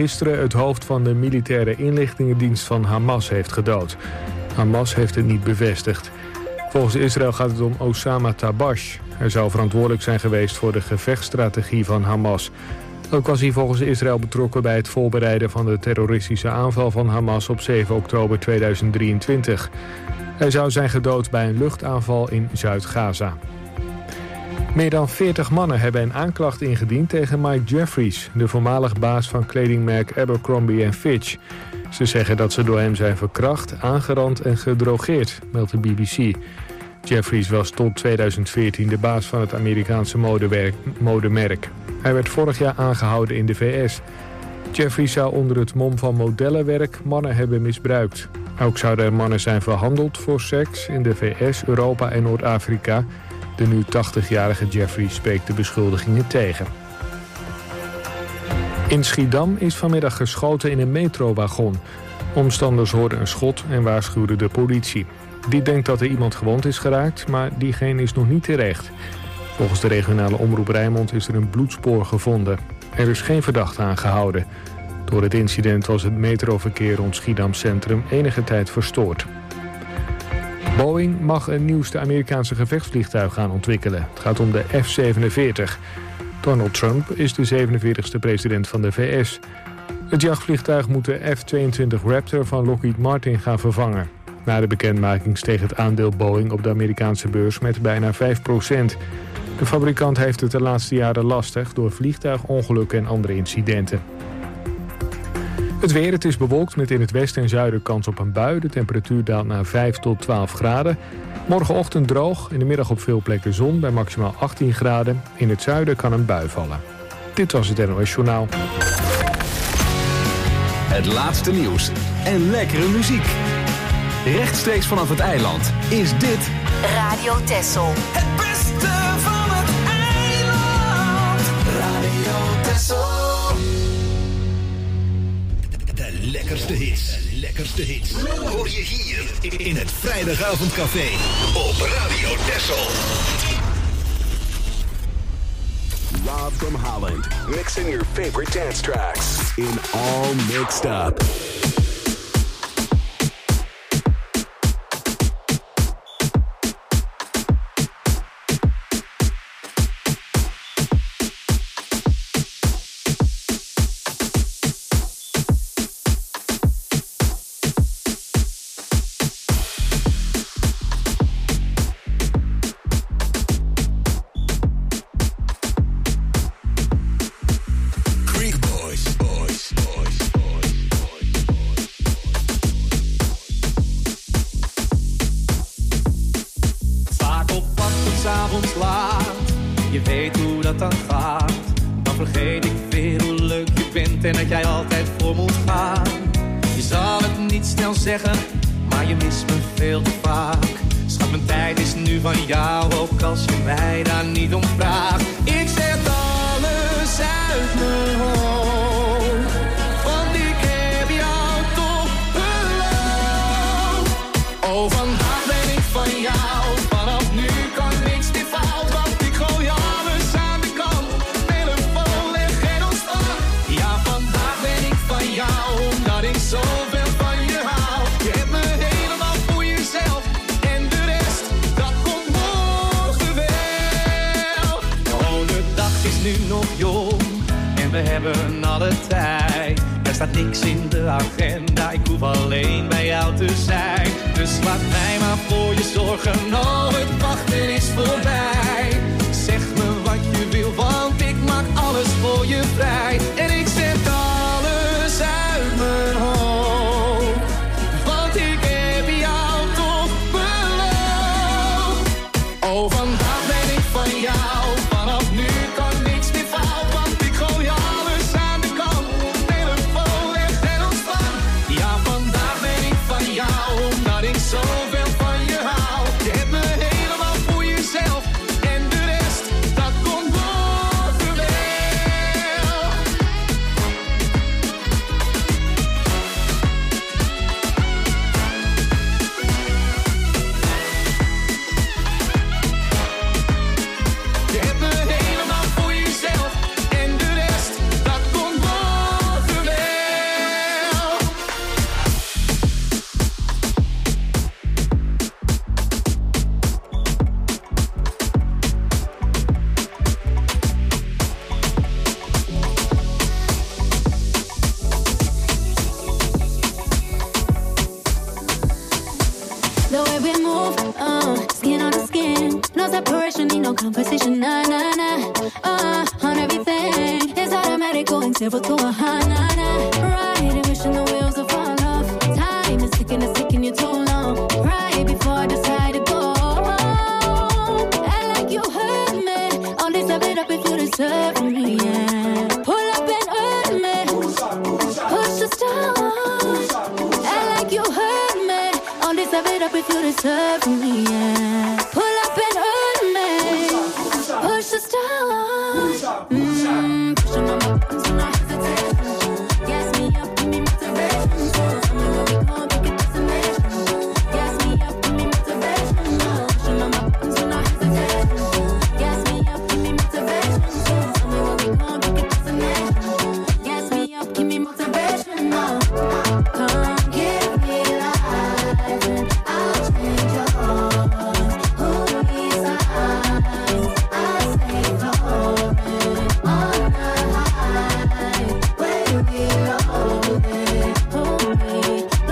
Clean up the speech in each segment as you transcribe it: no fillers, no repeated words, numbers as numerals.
gisteren het hoofd van de militaire inlichtingendienst van Hamas heeft gedood. Hamas heeft het niet bevestigd. Volgens Israël gaat het om Osama Tabash. Hij zou verantwoordelijk zijn geweest voor de gevechtsstrategie van Hamas. Ook was hij volgens Israël betrokken bij het voorbereiden van de terroristische aanval van Hamas op 7 oktober 2023. Hij zou zijn gedood bij een luchtaanval in Zuid-Gaza. Meer dan 40 mannen hebben een aanklacht ingediend tegen Mike Jeffries, de voormalig baas van kledingmerk Abercrombie & Fitch. Ze zeggen dat ze door hem zijn verkracht, aangerand en gedrogeerd, meldt de BBC. Jeffries was tot 2014 de baas van het Amerikaanse modemerk. Hij werd vorig jaar aangehouden in de VS. Jeffries zou onder het mom van modellenwerk mannen hebben misbruikt. Ook zouden er mannen zijn verhandeld voor seks in de VS, Europa en Noord-Afrika. De nu 80-jarige Jeffries spreekt de beschuldigingen tegen. In Schiedam is vanmiddag geschoten in een metrowagon. Omstanders hoorden een schot en waarschuwden de politie. Die denkt dat er iemand gewond is geraakt, maar diegene is nog niet terecht. Volgens de regionale omroep Rijnmond is er een bloedspoor gevonden. Er is geen verdachte aangehouden. Door het incident was het metroverkeer rond Schiedam Centrum enige tijd verstoord. Boeing mag een nieuwste Amerikaanse gevechtsvliegtuig gaan ontwikkelen. Het gaat om de F-47. Donald Trump is de 47e president van de VS. Het jachtvliegtuig moet de F-22 Raptor van Lockheed Martin gaan vervangen. Na de bekendmaking steeg het aandeel Boeing op de Amerikaanse beurs met bijna 5%. De fabrikant heeft het de laatste jaren lastig door vliegtuigongelukken en andere incidenten. Het weer, het is bewolkt met in het westen en zuiden kans op een bui. De temperatuur daalt naar 5 tot 12 graden. Morgenochtend droog, in de middag op veel plekken zon bij maximaal 18 graden. In het zuiden kan een bui vallen. Dit was het NOS Journaal. Het laatste nieuws en lekkere muziek. Rechtstreeks vanaf het eiland is dit Radio Texel. Het beste van het eiland. Radio Texel. De lekkerste hits. Hoor je hier in het vrijdagavondcafé op Radio Texel. Rob from Holland, mixing your favorite dance tracks in All Mixed Up. Maar je mist me veel te vaak. Schat, mijn tijd is nu van jou, ook als je mij daar niet om vraagt. Ik zet alles uit mijn hoofd, want ik heb jou toch beloofd. Oh, vandaag ben ik van jou, vanaf nu kan niks meer fout. Want ik gooi alles aan de kant, telefoon leg geen ontstaan. Ja, vandaag ben ik van jou, omdat ik zoveel van je hou. Je hebt me helemaal voor jezelf en de rest, dat komt morgen wel. Oh, de dag is nu nog jong en we hebben alle tijd. Er staat niks in de agenda, ik hoef alleen bij jou te zijn. Dus laat mij maar voor je zorgen, oh, het wachten is voorbij. Zeg me wat je wil, want ik maak alles voor je vrij. En ik zet alles uit mijn hoofd, want ik heb jou toch beloofd. Oh, vandaag ben ik van jou, vanaf nu kan niks meer fout. Want ik gooi alles aan de kant, telefoon leg en ontspan. Ja, vandaag ben ik van jou, omdat ik zoveel van je hou. Je hebt me helemaal voor jezelf en de rest, dat komt morgen wel. separation, need no conversation, nah, nah, nah. On everything, it's automatic, going zero to a high, nah, nah. Right, wishing the wheels will fall off. Time is ticking you too long. Right before I decide to go. Act like you heard me. Only step it up if you deserve me, yeah. Pull up and hurt me. Push the stars. Act like you heard me. Only step it up if you deserve me, yeah. Pull up and hurt me. Push the stars. Pushing on my buttons and I hesitate. Gas me up, give me motivation. Tell me where we gon' take it destination. Gas me up, give me motivation. Pushing on my buttons and I hesitate. Gas me up, give me motivation. Tell me where we gon' take it destination. Gas me up, give me motivation. Come give me life and I'll change yours. Who needs signs? I stay floating on the high where you belong. Hold me,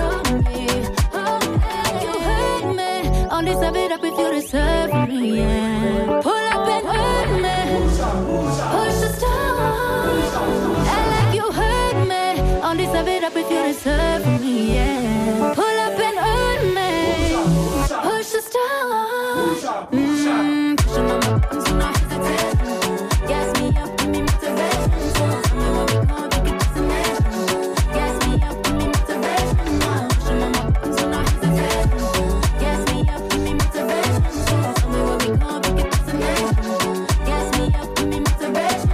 you hurt me. Only step it up if you deserve me, yeah. Pull up and hurt me. Push the stars. Act like you hurt me. Only step it up if you deserve me, yeah. Pull up and hurt me. Push the stars. Pushing on my buttons and I hesitate. Gas me up, give me motivation. Tell me where we gon' take it destination. Gas me up, give me motivation. Pushing on my buttons and I hesitate. Gas me up, give me motivation. Tell me where we gon' take it destination. Gas me up, give me motivation.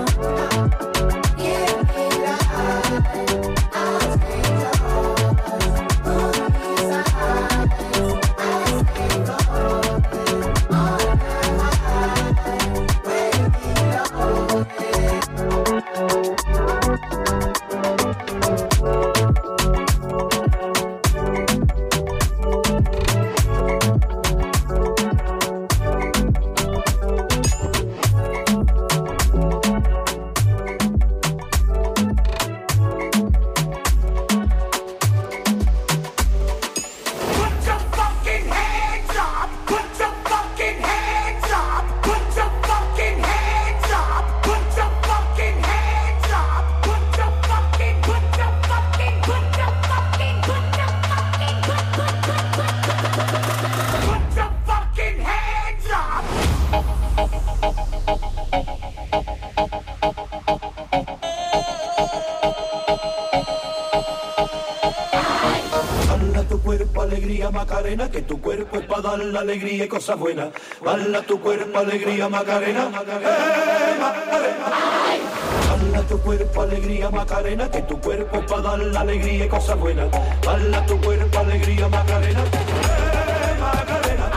Give me life, I'll take yours. Who needs signs? I stay floating on the high where you belong. Put your fucking hands up! Put your fucking hands up! Put your fucking hands up! Put your fucking hands up! Put your fucking, put your fucking, put your fucking, put your fucking, put your fucking hands up! Bala tu cuerpo, alegría, Macarena, que tu cuerpo es para dar la alegría y cosas buenas. Bala tu cuerpo, alegría, Macarena, Macarena. Bala tu cuerpo, alegría, Macarena, que tu cuerpo es para dar la alegría y cosas buenas. Bala tu cuerpo, alegría, Macarena, Macarena.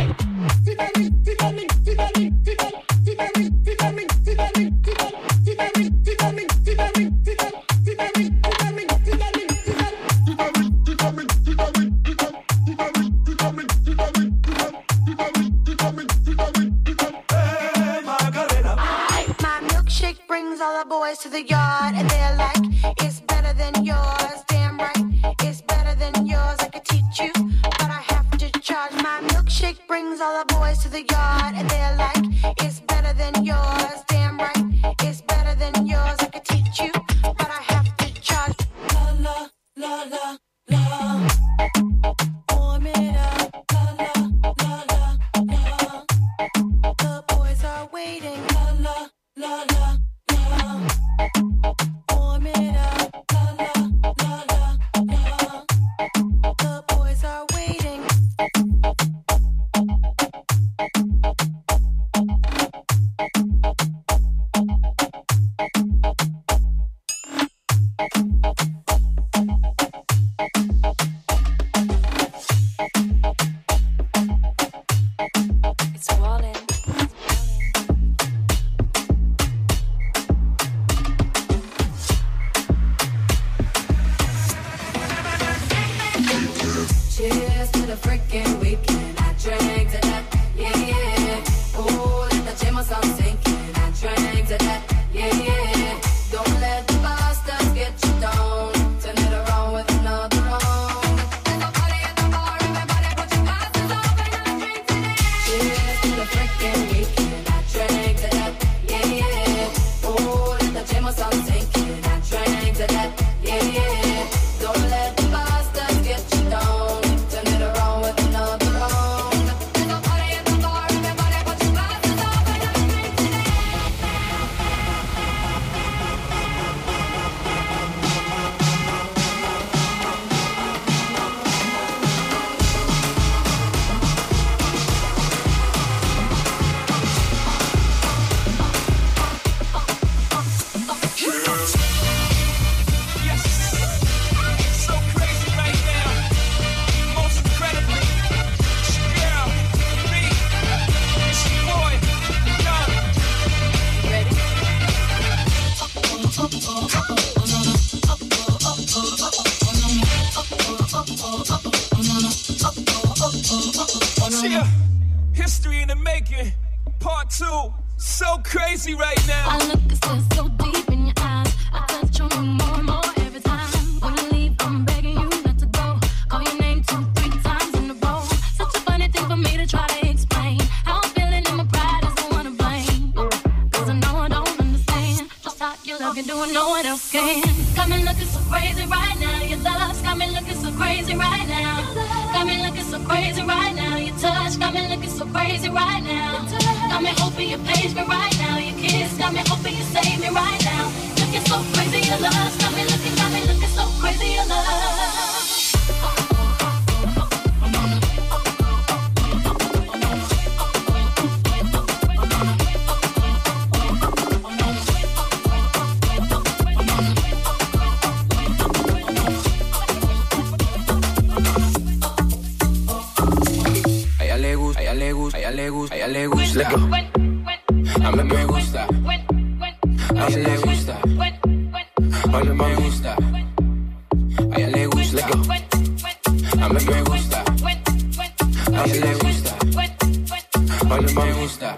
My milkshake brings all the boys to the yard, and they're like, it's better than yours. Damn right, it's better than yours. I could teach you, but I have to charge. My milkshake brings all the boys to the yard, and they're like, it's better than yours. Damn right, it's better than yours. I could teach you, but I have to charge. La la la la la. Warm it up. La la la la la. The boys are waiting. La la la la la. Warm it up. La la la la la. The boys are waiting. the freak Part 2. So crazy right now. I look so deep in your eyes. I touch on you more and more every time. When you leave, I'm begging you not to go. Call your name 2-3 times in a row. Such a funny thing for me to try to explain. How I'm feeling and my pride is the one to blame. Cause I know I don't understand just how you love you doing no one else can. Got me looking so crazy right now. Your love's got me looking so crazy right now. Got me looking so crazy right now. Your touch got me looking so crazy right now. Got me hoping you page me right now. Your kiss got me hoping you save me right now. Looking so crazy, your love got me looking so crazy, your love. A ella le gusta. A mí me gusta. A ella le gusta. A mí me gusta. A ella le gusta. A mí me gusta. A ella le gusta. A mí me gusta.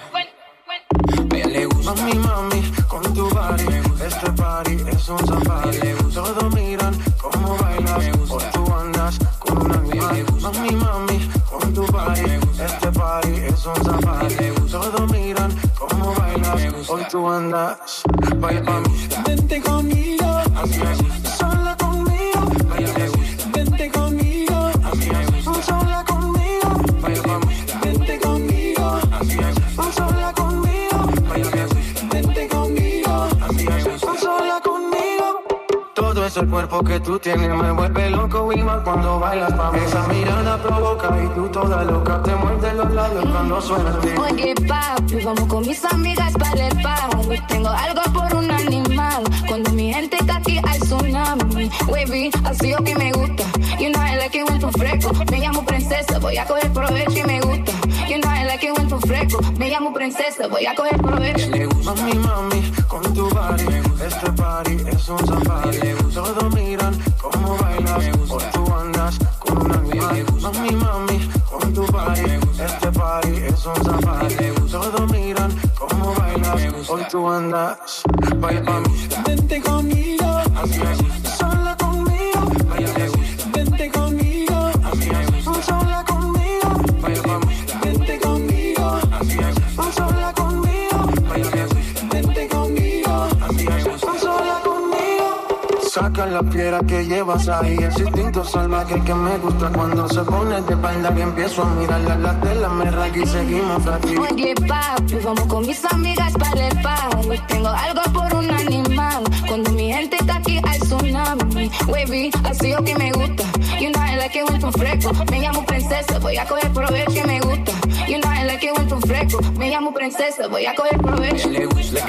A ella le gusta. Mami, mami, con tu body. Este party es un safari. Todos miran cómo bailas. Hoy tú andas con un animal. Mami, mami, con tu body. Este party es un safari. Todos miran cómo bailas. Hoy tú andas. Baila pa' mí. Vente conmigo. Así me gusta. Sola conmigo. Baila me gusta. Vente conmigo. Así me gusta. Sola conmigo. Baila pa' mí. Vente conmigo. Así me gusta. Sola conmigo. Baila me gusta. Vente conmigo. Así me gusta. Sola conmigo. Todo ese cuerpo que tú tienes me vuelve loco y más cuando bailas pa' mí. Esa mirada provoca y tú toda loca te muerde los labios cuando suena el beat. Oye papi, vamos con mis amigas para el party. Tengo algo por un animal. Cuando mi gente está aquí hay tsunami. Wavy, así lo que me gusta. You know I like it when tú fresco. Me llamo princesa, voy a coger provecho y me gusta. You know I like it when tú fresco. Me llamo princesa, voy a coger provecho. Mami, mami, con tu body. Este party es un safari. Todos miran cómo bailas. Hoy tú andas con un animal. Mami, mami, con tu body. Este party es un safari. Todos miran cómo bailas. Hoy tú andas. Baila pa' mí. Vente conmigo. Así me gusta. Sola conmigo. Baila me gusta. Vente conmigo. Así me gusta. Sola conmigo. Baila pa' mí. Vente conmigo. Así me gusta. Sola conmigo. Baila me gusta. Vente conmigo. Así me gusta. Sola conmigo. Saca la piedra que llevas ahí. Ese instinto salvaje que me gusta cuando se pone de espalda y empiezo a mirarla. La tela me raya y seguimos aquí. Oye papi, vamos con mis amigas para el party. Tengo algo por un animal. Cuando mi gente está aquí hay tsunami. Wavy, así lo que me gusta. You know I like it when tú fresco. Me llamo princesa, voy a coger provecho y me gusta. You know I like it when tú fresco. Me llamo princesa, voy a coger provecho. A ella le gusta.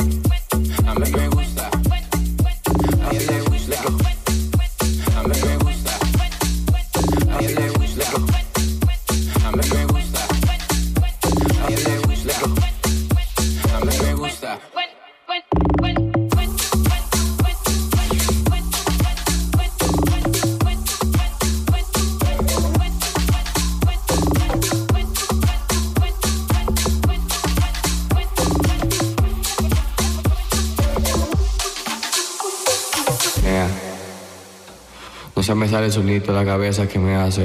A mí me gusta. A ella le gusta. A mí me gusta. A ella le gusta. A mí me gusta. A ella le gusta. A mí me gusta. No se me sale el sonido de la cabeza que me hace.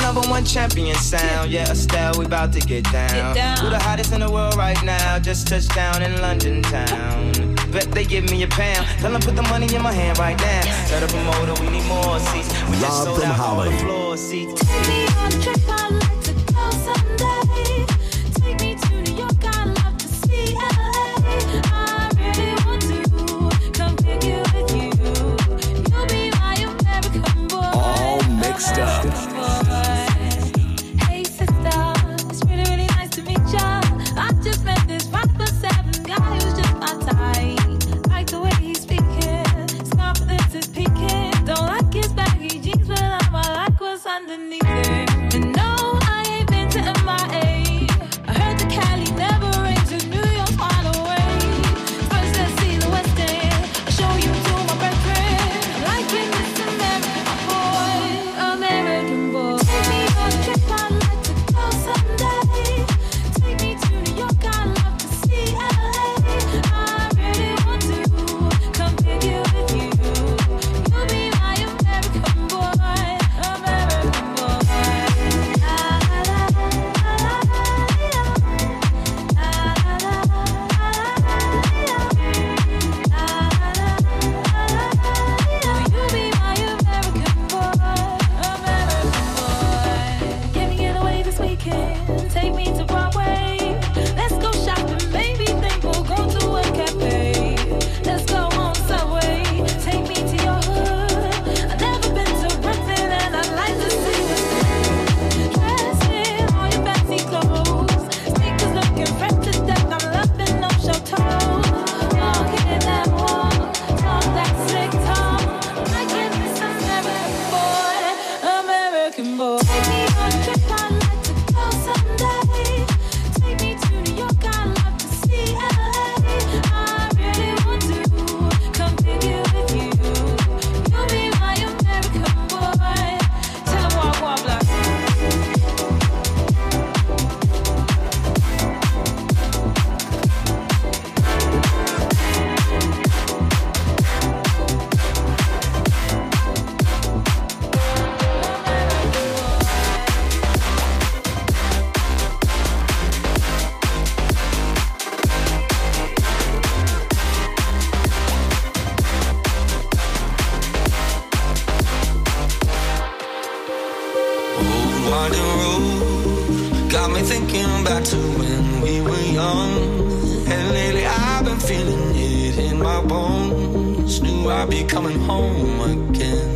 number one champion sound. Yeah, Estelle, we about to get down. We're the hottest in the world right now. Just touched down in London town. Bet they give me a pound. Tell them put the money in my hand right now. Tell the promoter we need more seats. We just sold out all the floor seats. Take me on a trip, I'd like to go someday. Take me to New York, I'd love to see LA. I really want to come pick you with you. You'll be my American boy. All mixed up. Hey sister, it's really, really nice to meet ya. I just met this 5'7" guy who's just my type. Like the way he's speaking, his confidence is peaking. Don't like his baggy jeans, but I like what's underneath it. And no, I ain't been to MIA. I heard the Cali never rains and New York's far away. First let's see the West End. I'll show you to my best friend. Liking this American boy, American boy. Take me on a trip, I'd like to go someday. Take me to New York, I'd love to see LA. I really want to come pick you with you. You'll be my American boy, American boy. You'll be my American boy, American boy. Can we get away this weekend? Take me to Broadway. Let's go shopping, maybe think we'll go to a cafe. Let's go on Subway. Take me to your hood. I've never been to Brooklyn and I'd like to see what's dressed in all your fancy clothes. Sneakers looking fresh to death. I'm loving no show toes. Walking that walk, talk that slick talk. I give this American boy, American boy. Take me on a trip, I'd like to go someday. Take me to New York, I'd love to see LA. I really want to come pick you with you. You'll be my American boy. Tell 'em walk, walk, block. Old winding road got me thinking back to when we were young. And lately I've been feeling it in my bones. Knew I'd be coming home again.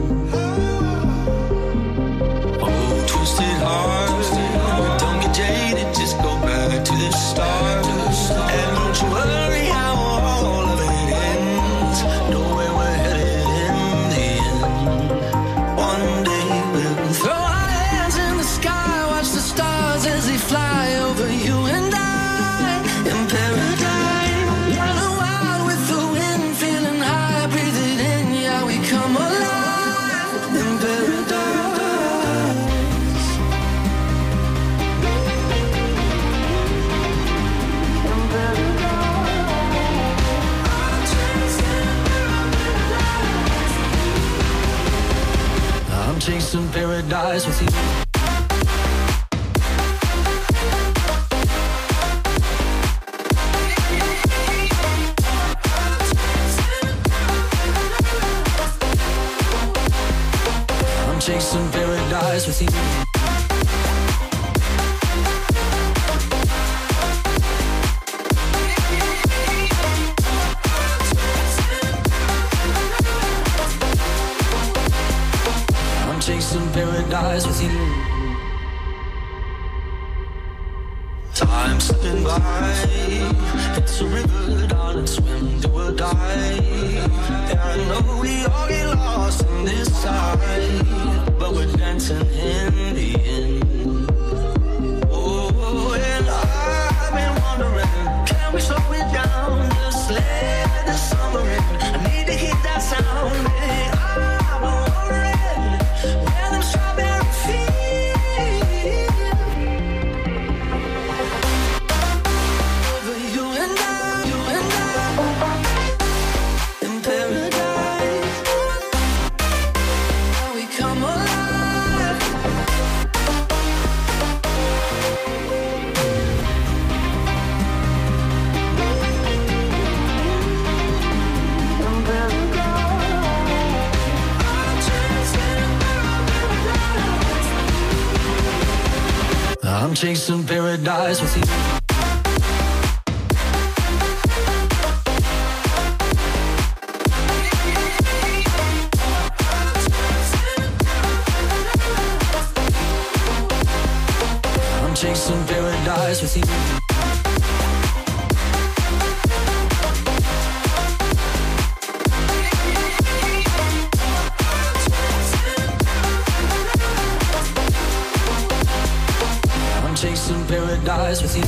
Oh, twisted heart, don't get jaded, just go back to the start. And don't you worry how all of it ends. Know where we're headed in the end. One day we'll throw our hands in the sky, watch the stars as they fly over you and I in paradise. Running wild with the wind, feeling high, breathe it in, yeah, we come alive in paradise. I'm chasing paradise with you. I'm chasing paradise with you. I'm chasing paradise with you. Time slipping by, it's a river, darling, swim, do or die. Yeah, I know we all get lost in this side, but we're dancing in the end. Oh, and I've been wondering, can we slow it down, just let the summer in. I need to hear that sound, baby. I've been wondering, where them strawberry fields. In paradise, we come alive. chasing paradise with you. Chasing paradise with you. I'm chasing paradise with you.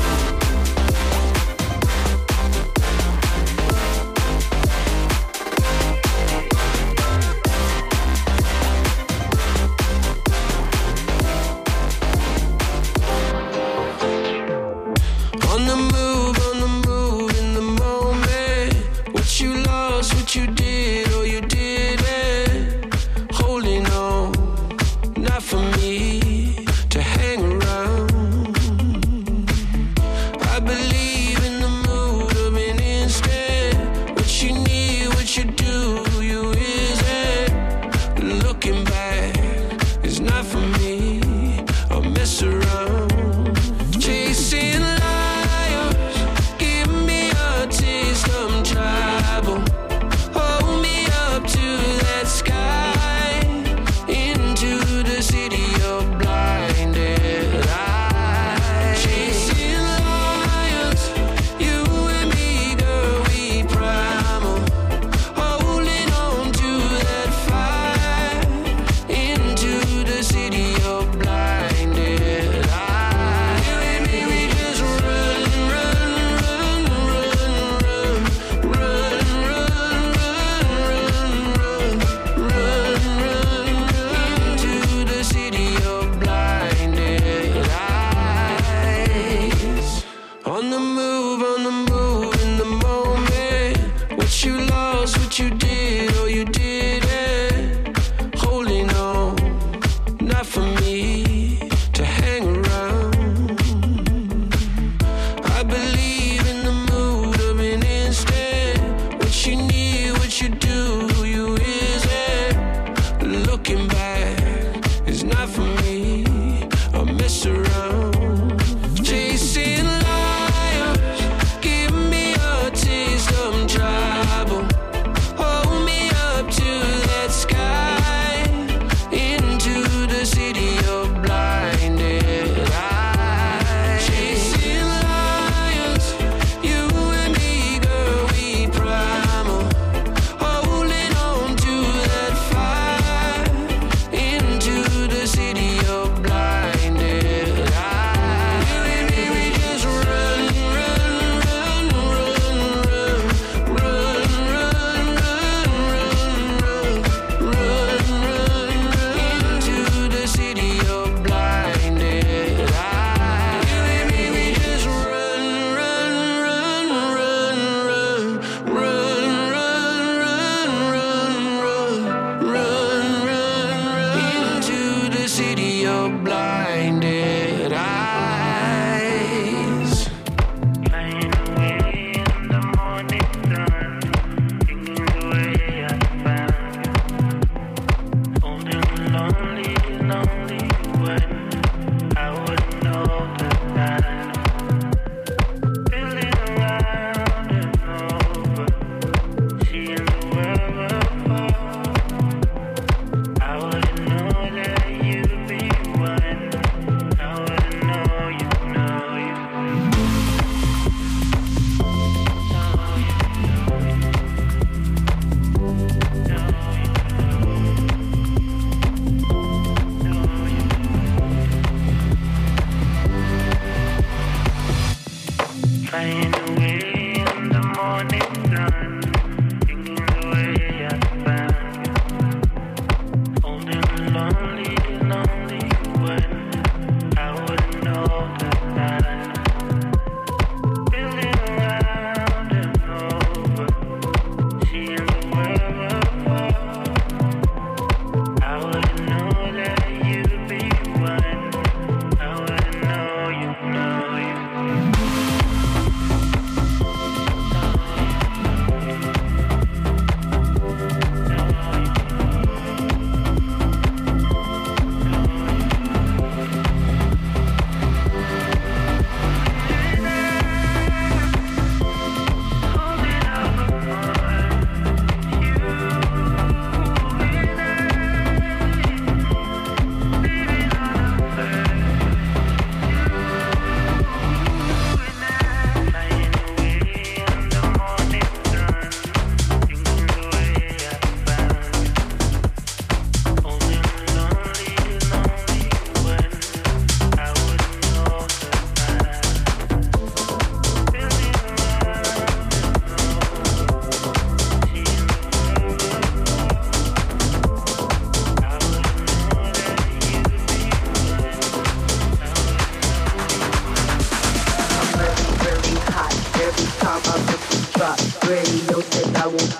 I wouldn't know that you'd be one.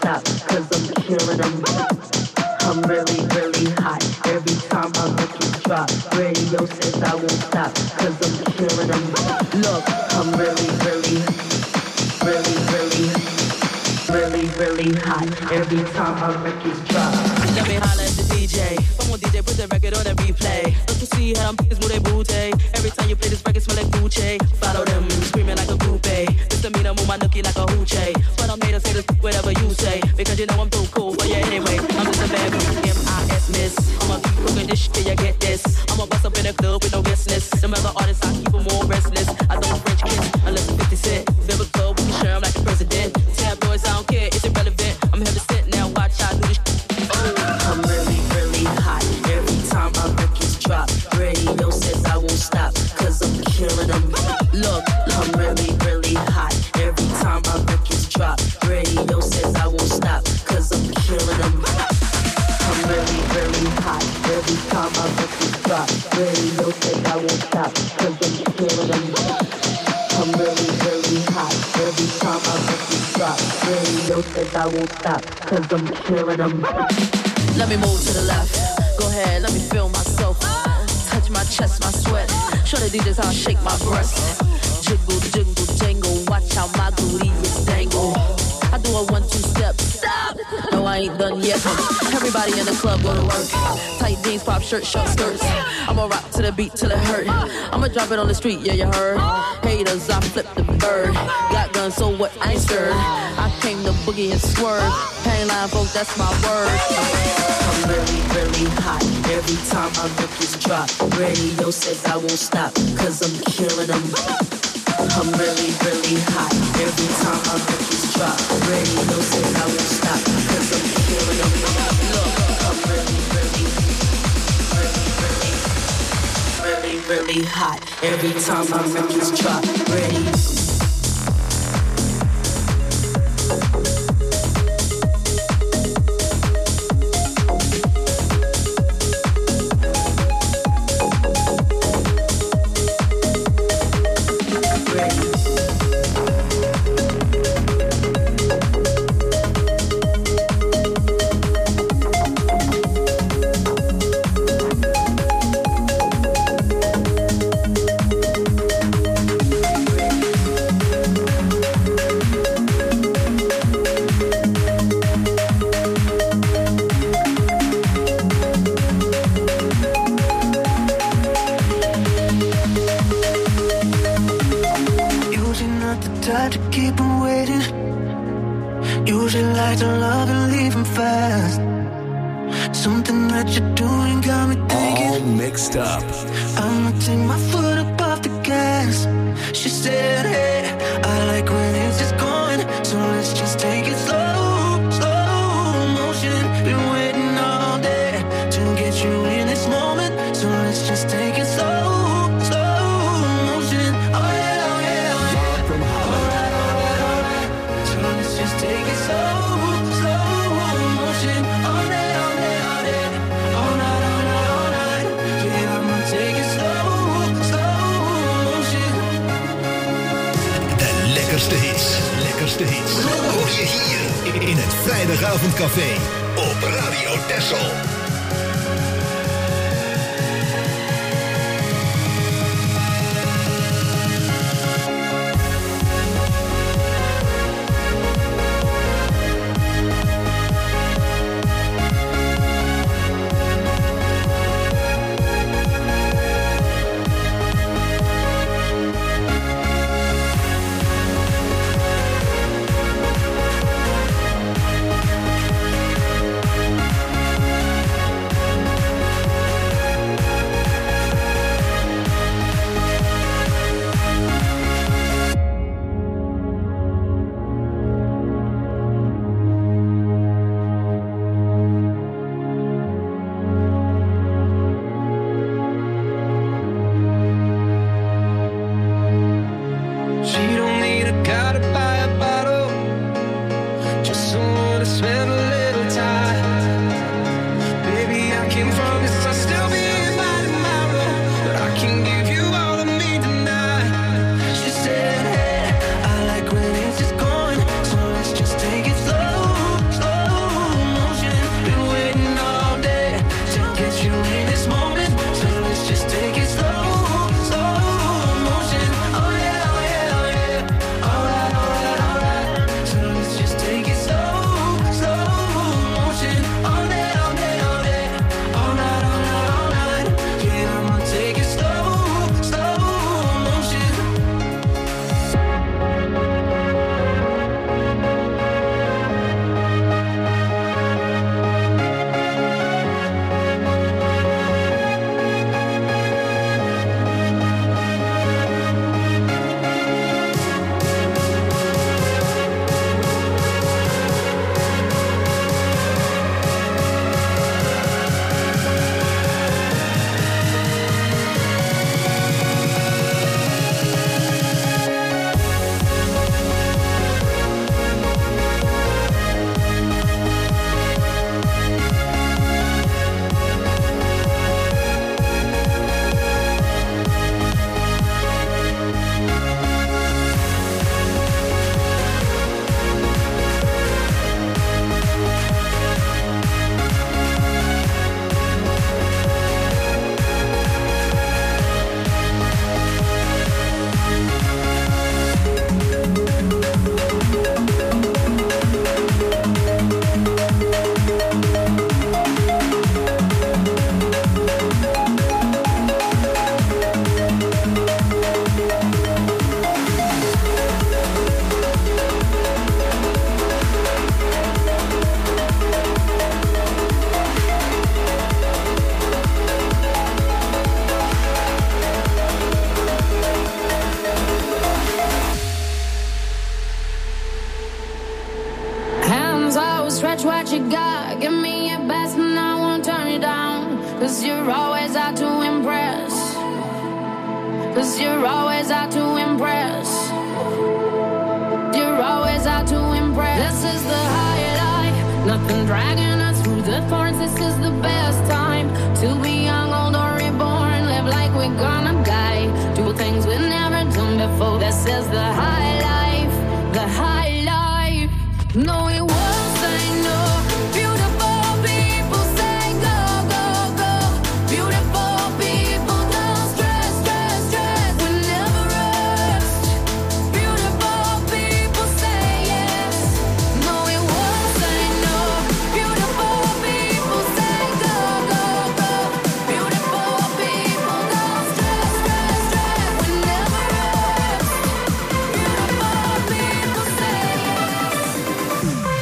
stop, cause I'm killing them. I'm really, really hot. Every time my records drop, radio says I won't stop, cause I'm killing them. Look, I'm really, really, really, really, really, really hot. Every time my records drop. Let me holler at the DJ. Come on, DJ, put the record on a replay. Don't you see how them niggas move their booty? Every time you play this record, smell like Gucci. Follow them, screaming like a groupie. Just to me, I move my nookie like a hoochie. But I'm made to say this whatever you say, because you know I'm too cool for you anyway. I'm just a bad boy, M.I.S. miss. I'ma keep cooking this shit, you get this. I'ma bust up in the club with no business. Them other artists, I keep them more restless. I don't French kiss unless it's 50 Cent. Biblical, we can share them like the president. Tabloids, I don't care, it's irrelevant. I'm here to sit now, watch I do this shit. I'm really, really hot. Every time my records drop, radio says I won't stop, cause I'm killing them. Look, I'm really, really hot. Every time my records drop, radio says I won't stop, cause I'm killing them. I'm really, really hot. Every time my records drop, radio says I won't stop, cause I'm killing them. I'm really, really hot. Every time my records drop, radio says I won't stop, cause I'm killing them. Let me move to the left. Go ahead, let me feel myself. Touch my chest, my sweat. Show the DJs how I shake my breast. Jiggle, jiggle, jangle. Watch how my booty is dangle. I do a 1-2 step. Stop! No, I ain't done yet. Everybody in the club go to work. Tight jeans, pop shirt, short skirts. I'ma rock to the beat till it hurt. I'ma drop it on the street, yeah, you heard. Haters, I flip the bird. Got guns, so what? I ain't scared. I came to boogie and swerve. Pain line, folks, that's my word. I'm really, really hot. Every time my records drop, radio says I won't stop, cause I'm killing them. I'm really, really hot. Every time my records drop, radio says I won't stop, cause I'm killing them. Look, I'm really, really, really, really, really hot. Every time my records drop, radio. Lekkerste hits hoor je hier in het Vrijdagavondcafé op Radio Texel. 'Cause you're always out to impress. 'Cause you're always out to impress. You're always out to impress. This is the high life. Nothing dragging us through the thorns. This is the best time to be young, old, or reborn. Live like we're gonna die. Do things we've never done before. This is the high life. The high life. No, it won't say no. Beautiful people say go, go, go. Beautiful people don't stress, stress, stress. We never rest. Beautiful people say yes. No, it won't say no. Beautiful people say go, go, go. Beautiful people don't stress, stress, stress. We never rest. Beautiful people say yes.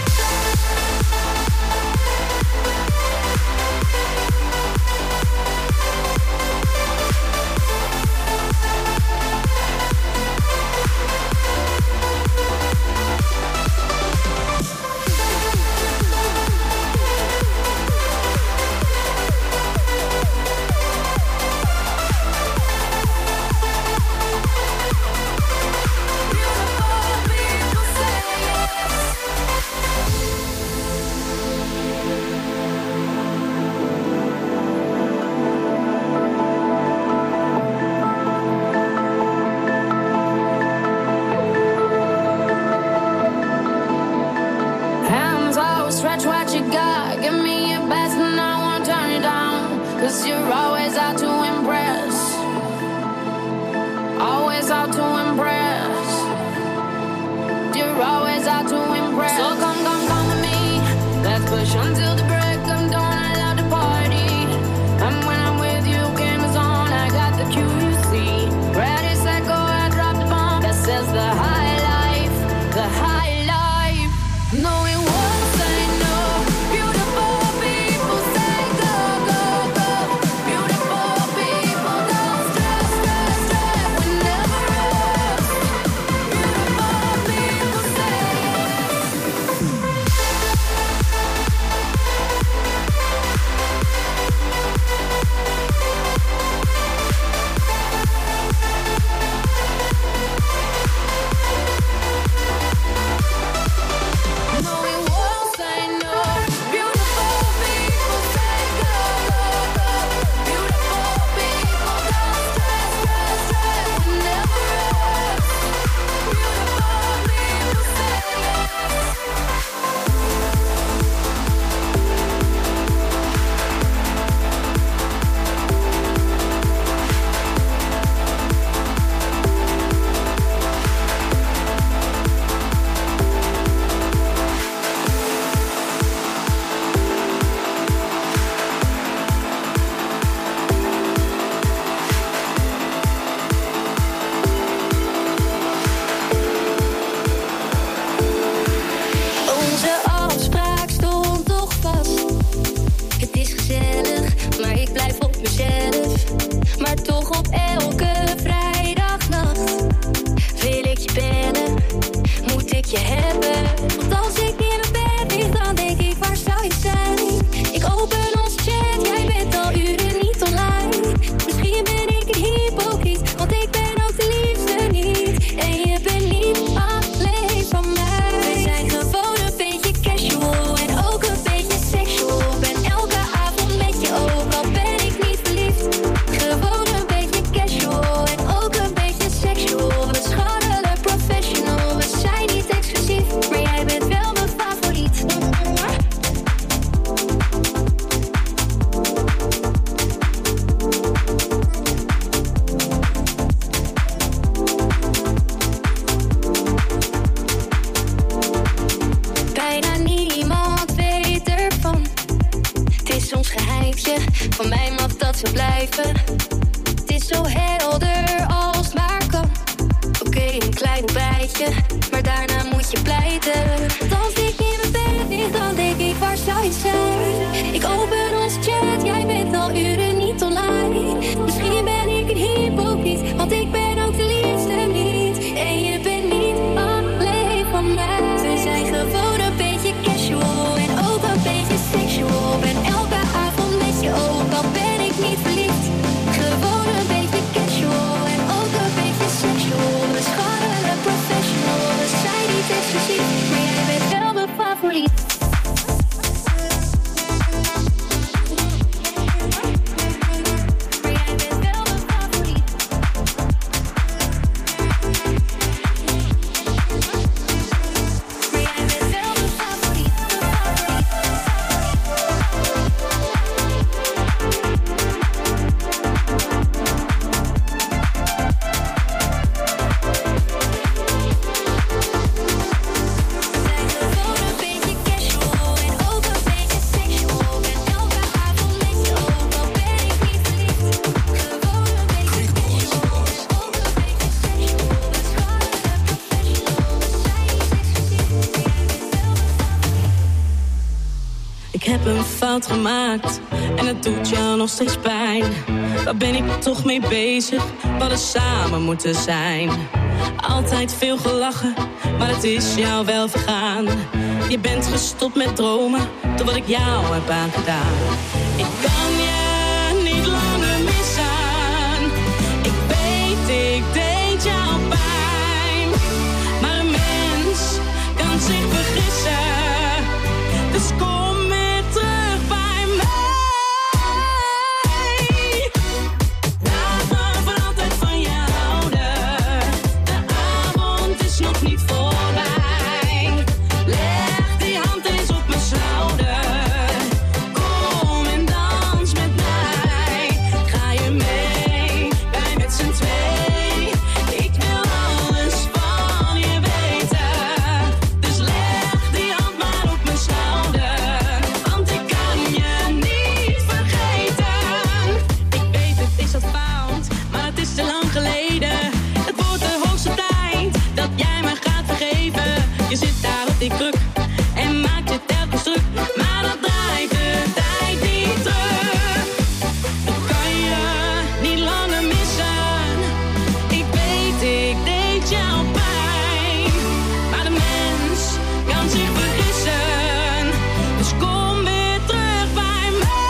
Hands out, stretch what you got. Give me your best and I won't turn it down. 'Cause you're always out to impress. Always out to impress. You're always out to impress. So come, come, come with me. Let's push until the break of dawn. I love the party. And when I'm with you, game is on. I got the QC. Ready, set, go, I drop the bomb. This is the high life. The high life. No, it won't say no. Beautiful people say go, go, go. Beautiful people don't stress, stress, stress. We never rest. Beautiful people say no, it won't say no. Beautiful people say go, go, go. Beautiful people don't stress, stress, stress. We never rest. Beautiful people say onze afspraak stond toch vast. Het is gezellig, maar ik blijf op mezelf. Maar toch op elke vrijdagnacht wil ik je bellen, moet ik je hebben. Want als ik in mijn bed lig, dan denk ik, waar zou je zijn? Ik open onze chat, jij bent al uren niet online. Misschien ben ik een hypocriet, want ik ben ook de liefste niet. En je bent niet alleen van mij. We zijn gewoon een beetje casual en ook een beetje sexual. Ben elke avond met je, ook al ben ik niet verliefd. Gewoon een beetje casual en ook een beetje sexual. We schandelen professional, we zijn niet exclusief, maar jij bent wel mijn favoriet. Bijna niemand weet ervan. Het is ons geheimtje, van mij mag dat zo blijven. Het is zo helder als het maar kan. Oké, een klein bijtje, maar daarna moet je pleiten. Want als ik in mijn bed lig, dan denk ik, waar zou je zijn? Ik open onze chat, jij bent al uren niet online. Misschien ben ik een hypocriet, want ik ben ook de liefste niet. En je bent niet alleen van mij. We zijn gewoon een beetje casual en ook een beetje sexual. Ben elke avond met je, ook al ben fout gemaakt en het doet jou nog steeds pijn. Waar ben ik toch mee bezig? We hadden samen moeten zijn. Altijd veel gelachen, maar het is jou wel vergaan. Je bent gestopt met dromen, door wat ik jou heb aangedaan. Ik kan je niet langer missen. Ik weet, ik deed jou pijn. Maar een mens kan zich vergissen. Dus kom weer terug bij mij. Laat me voor altijd van je houden. De avond is nog niet voorbij. Leg die hand eens op mijn schouder. Kom en dans met mij. Ga je mee, wij met z'n twee. Ik wil alles van je weten. Dus leg die hand maar op mijn schouder. Want ik kan je niet vergeten. Ik weet het is wat fout, maar het is te lang geleden. Het wordt de hoogste tijd dat jij me gaat vergeven. Je zit daar op die kruk en maakt je telkens druk. Maar dat draait de tijd niet terug. Ik kan je niet langer missen. Ik weet, ik deed jou pijn. Maar de mens kan zich vergissen. Dus kom weer terug bij mij.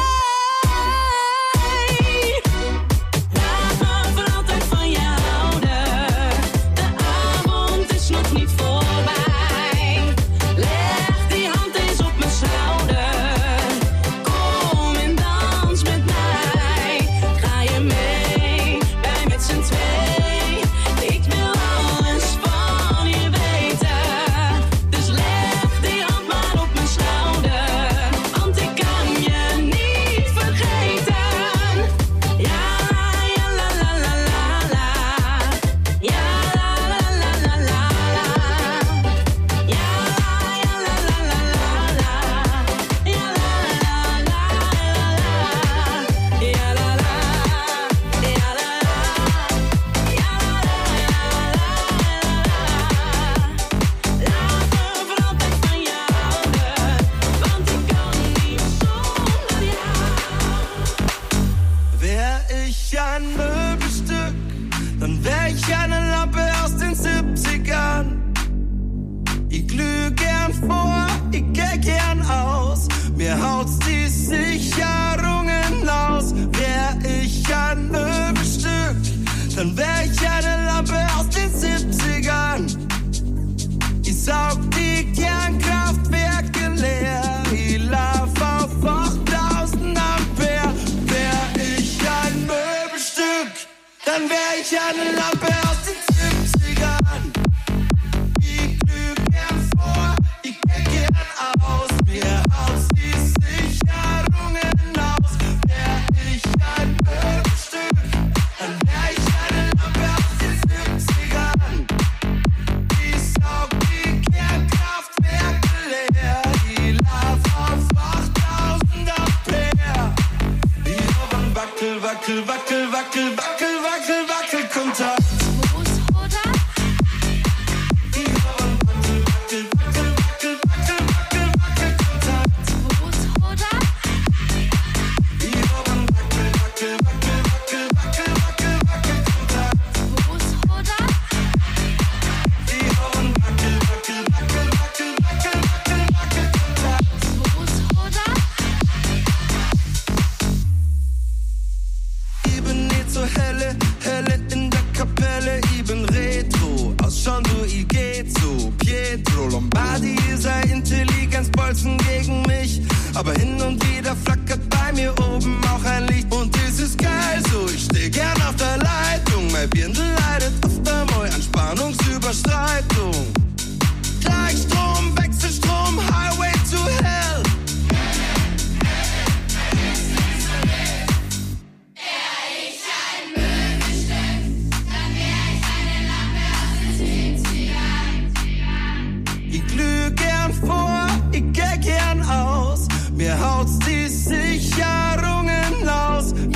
Laat me voor altijd van je houden. De avond is nog niet voorbij. Leg die hand eens op mijn schouder. Kom en dans met mij. Ga je mee, wij met z'n twee. Ik wil alles van je weten. Dus leg die hand maar op mijn schouder. Want ik kan je niet vergeten. Ja, ja, la, la, la, la, la. Ja, la, la, la, la, la, la. Ja, ja, la, la, la, la, la. Ja, la, la, la, la, la. Ja, la, la. Ja, la, la. Ja, la, la, la, la, la. Laat me voor altijd van je houden, want ik kan niet zonder jou. Wär ich ein Möbelstück, dann wär ich eine Lampe aus den 70ern. Ich glüh gern vor, ich geh gern aus, mir haut's die Sicherungen aus. Wär ich ein Möbelstück, dann wär ich eine Lampe aus den 70ern. Ich saug die Kernkraftwerke leer, ich lauf auf 8000 Ampere. Wär ich ein Möbelstück, dann wär ich eine Lampe aus den 70ern. Ich glüh gern vor, ich geh gern aus, mir haut's die Sicherungen aus. Wär ich ein Möbelstück, dann wär ich eine Lampe aus den 70ern. Ich saug die Kernkraftwerke leer, ich lauf auf 8000 Ampere. Wir haben Wackel, Wackel, Wackel, Wackel, Wackel, Wackel, Wackelkontakt. Wir haben Wackel, Wackel, Wackel, Wackel, Wackel, Wackel, Wackelkontakt. Wir haben Wackel, Wackel, Wackel, Wackel, Wackel, Wackel, Wackelkontakt. Wir haben Wackel, Wackel, Wackel, Wackel, Wackel, Wackel, Wackelkontakt. Ich bin nicht so helle, helle in der Kapelle, ich bin retro, ausschauen ich geht so. Pietro Lombardi ist ein Intelligenzbolzen gegen mich, aber hin und wieder flackert bei mir oben auch ein Licht. Und das ist geil so, ich steh gern auf der Leitung, mein Birndl leidet oft einmal an Spannungsüberstreitung. Gleichstrom, Wechselstrom, Highway to Hell. Ich glüh gern vor, ich geh gern aus, mir haut's die Sicherungen aus.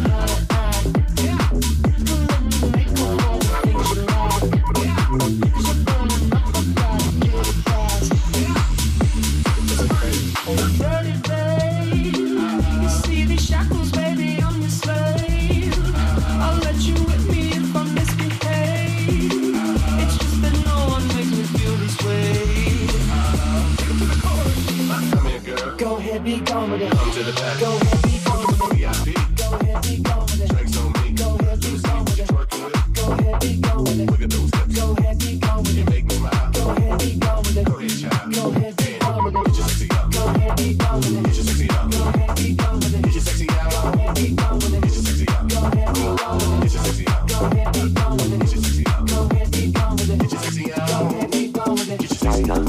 to the back. Go ahead, be gone with it. VIP. Go ahead, be gone with it. Drinks on me. Go ahead, be gone with it. Go ahead, be gone with it. Look at those steps. Go ahead, be gone with it. You make me smile. Go ahead, be gone with it. Go ahead, child. Go ahead, be gone with it. Get your sexy out. Go ahead, be gone with it. Get your sexy out. Go ahead, be gone with it. Get your sexy out. Go ahead, be gone with it. Get your sexy out. Go ahead, be gone with it. Get your sexy out. Go ahead, be gone with it. Get your sexy out. Go ahead, be gone with it. Get your sexy out. Go ahead, be gone with it. Get your sexy out.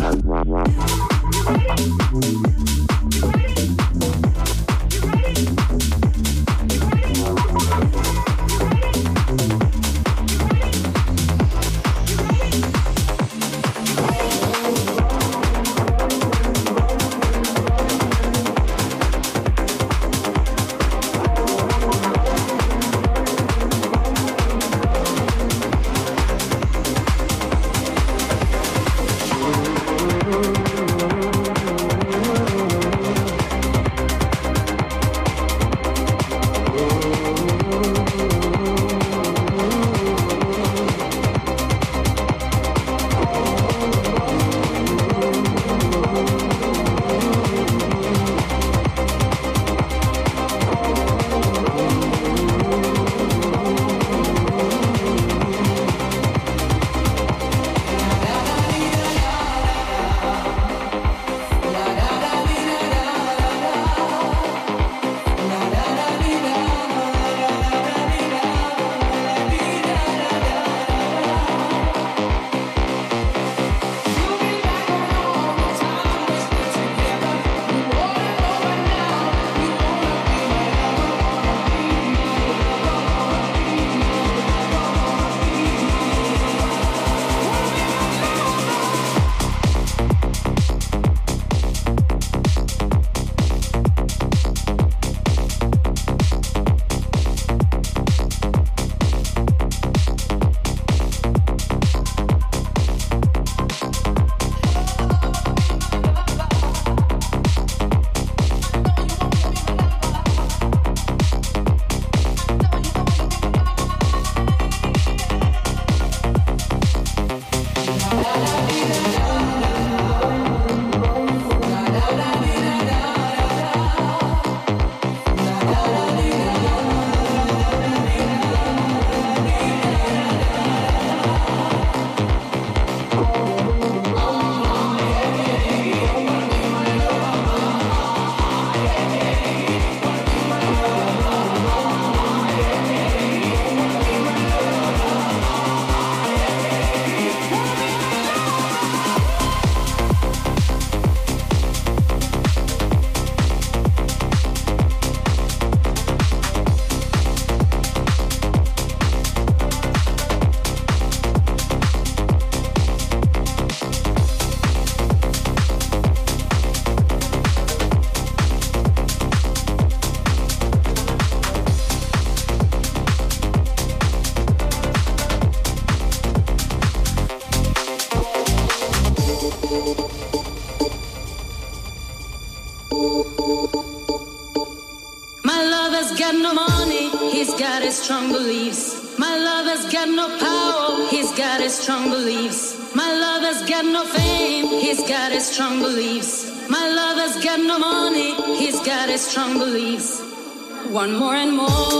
Strong beliefs. My lover's got no power, he's got his strong beliefs. My lover's got no fame, he's got his strong beliefs. My lover's got no money, he's got his strong beliefs. Want more and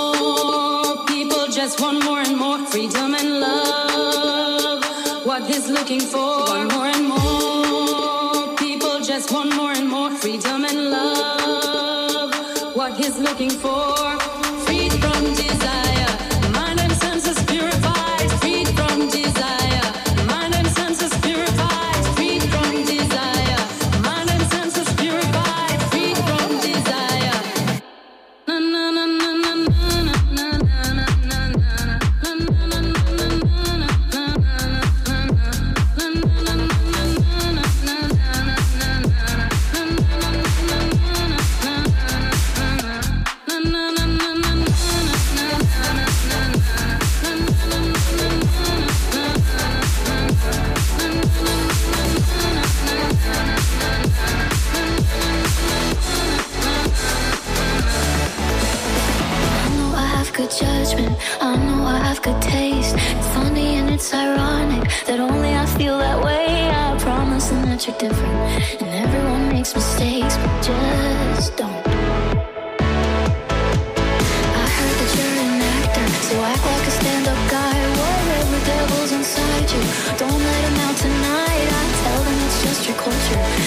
more, people just want more and more freedom and love. What he's looking for, want more and more, people just want more and more freedom and love. What he's looking for, freed from desire. Different, and everyone makes mistakes, but just don't you. Don't let them out tonight. I tell them it's just your culture.